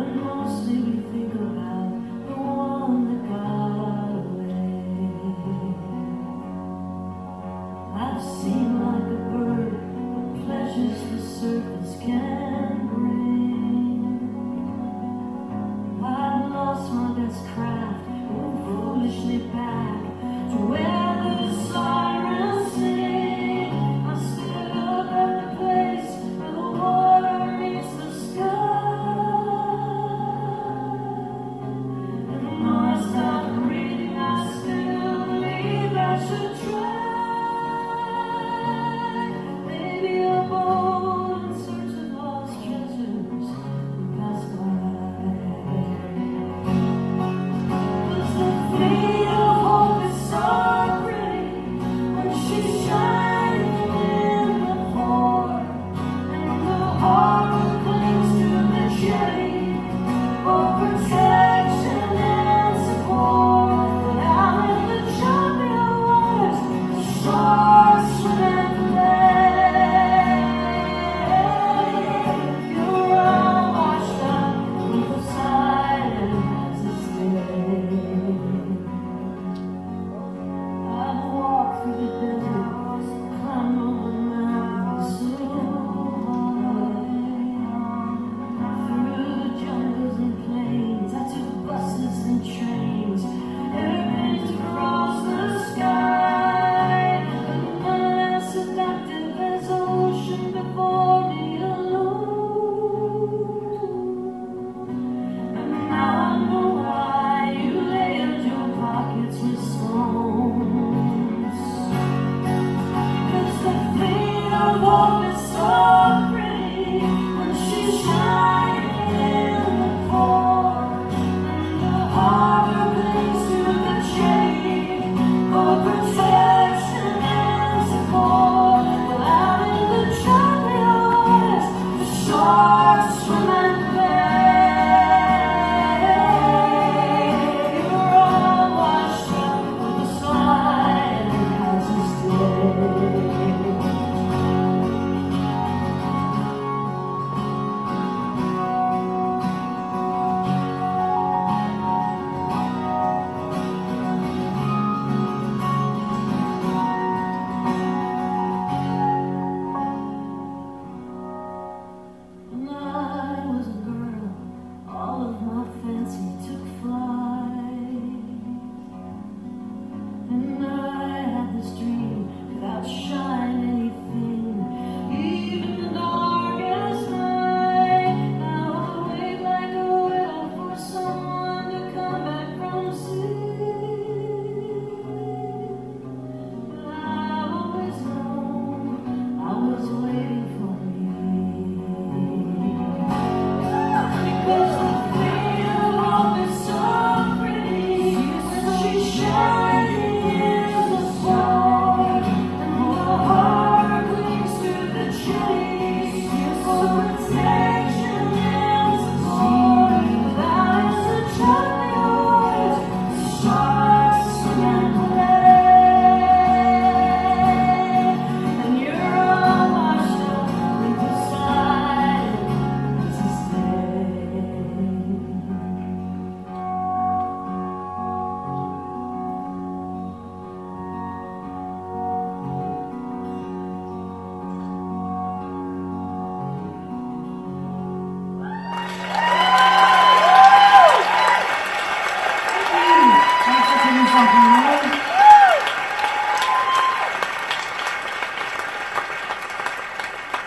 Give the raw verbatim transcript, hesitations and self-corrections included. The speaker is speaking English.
but mostly we think about the one that got away. I've seen like a bird the pleasures the surface can bring. I've lost my best craft, went foolishly back to where the sirens sing. I stood up at the place where the water meets the sky, and though I stopped breathing, I still believe I should try. Maybe a boat in search of lost treasures will pass by. Over